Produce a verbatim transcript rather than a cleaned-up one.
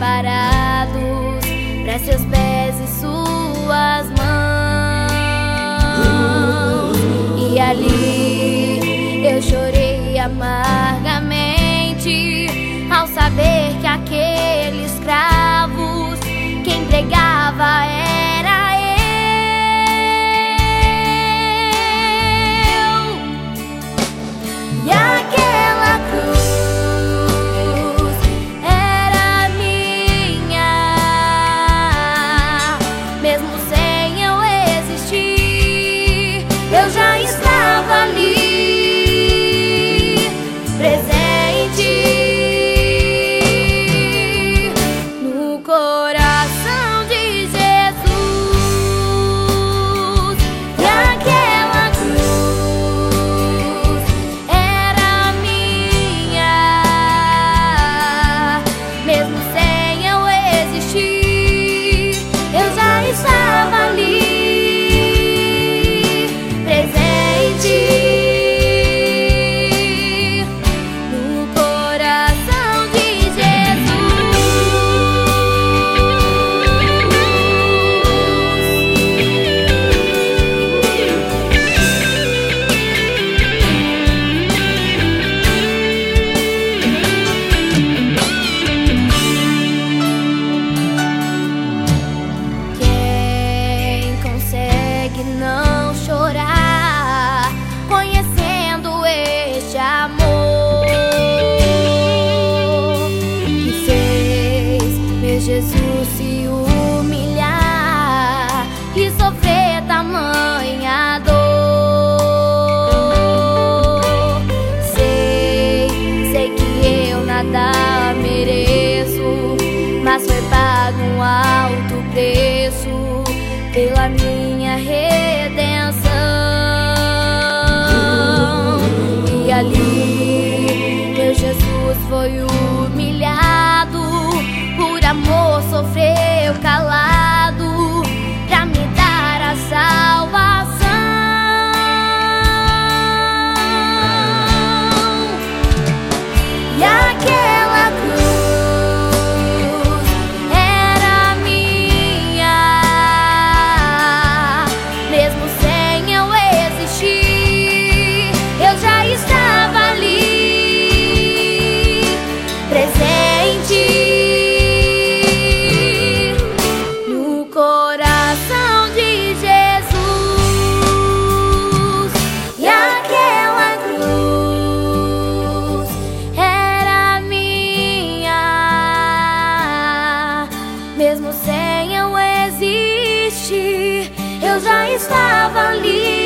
preparados para seus pés e suas mãos. E ali eu chorei amargamente ao saber que aquele escravo quem pregava era eu. E aquela cruz era minha, mesmo sem eu existir, eu já estava ali, presente no coração de Jesus. E aquela cruz era minha, mesmo sem eu existir, eu já estava ali, presente no coração de Quem consegue não chorar conhecendo este amor que fez meu Jesus se humilhar e sofrer tamanha dor? Sei, sei que eu nada mereço, mas foi pago um alto preço pela minha redenção. E ali meu Jesus foi humilhado, por amor sofreu calado, pra me dar a salvação. E aquela cruz era minha, mesmo sem eu existir, eu já estava ali, presente no coração de Jesus. E aquela cruz era minha, mesmo sem eu existir, eu já estava ali,